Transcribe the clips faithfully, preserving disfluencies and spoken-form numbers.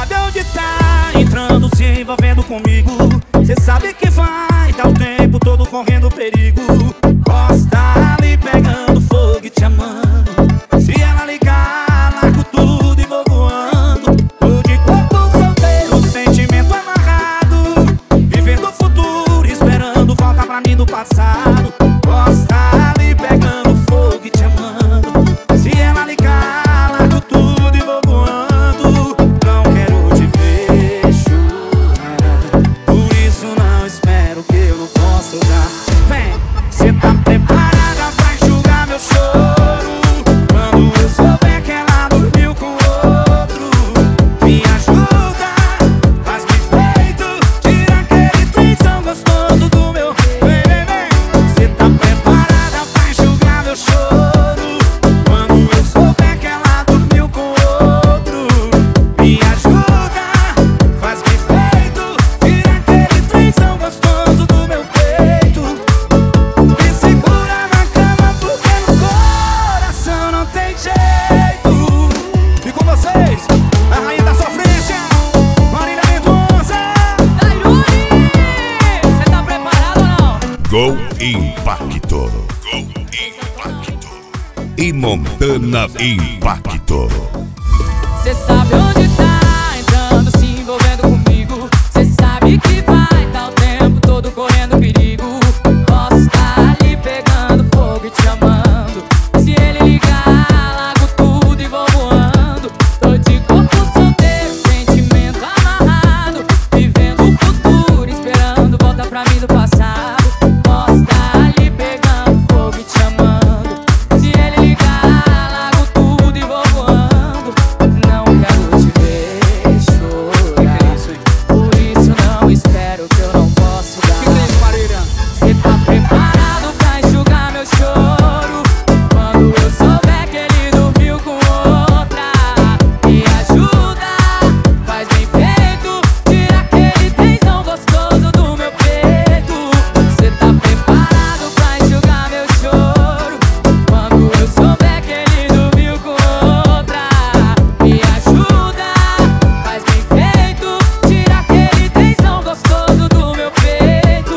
sabe onde tá entrando, se envolvendo comigo. Cê sabe que vai dar o tempo todo correndo perigo. Costa ali pegando fogo e te amando. Se ela ligar, largo tudo e vou voando. Tô de corpo solteiro, sentimento amarrado, vivendo o futuro, esperando volta pra mim do passado. Costa ali pegando fogo e te amando. Se ela ligar, largo tudo e vou voando. Não quero te ver chorar, por isso não espero que eu não posso dar. Vem, cê tá preparada pra enxugar meu choro? Quando eu souber que ela dormiu com outro, me ajuda, faz-me feito, tira aquele tensão gostoso do meu. Vem, vem, vem. Cê tá preparada pra enxugar meu choro? Quando eu souber que ela dormiu com outro, me ajuda, faz-me feito, tira aquele tensão gostoso do meu peito. Me segura na cama porque no coração não tem jeito. E com vocês, a rainha da sofrência, Marília Mendonça. Tairone, cê tá preparado ou não? Gol Impacto. Gol Impacto. E Montana Impacto. Cê sabe onde tá entrando, se envolvendo comigo. Cê sabe que vai dar o tempo todo correndo perigo. Posso estar ali pegando fogo e te amando. Se ele ligar, largo tudo e vou voando. Tô de corpo solteiro, sentimento amarrado, vivendo o futuro, esperando volta pra mim do passado. Posso estar ali pegando fogo e te amando. Se ele ligar, largo tudo e vou voando. Não quero te ver chorar, por isso não espero que eu não posso dar. Cê tá preparado pra enxugar meu choro? Quando eu souber que ele dormiu com outra, me ajuda, faz bem feito, tira aquele tensão gostoso do meu peito. Cê tá preparado pra enxugar meu choro? Quando eu souber que ele dormiu com outra, me ajuda, faz bem feito, tira aquele tensão gostoso do meu peito.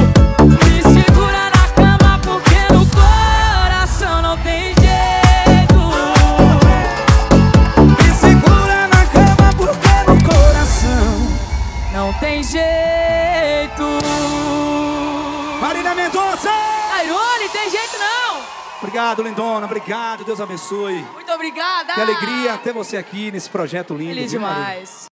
Me segura na cama porque no coração não tem jeito. Me segura na cama porque no coração. Não tem jeito. Marília Mendonça. Tairone, tem jeito não. Obrigado, lindona, obrigado, Deus abençoe. Muito obrigada. Que alegria ter você aqui nesse projeto lindo. Feliz viu, Marília? demais.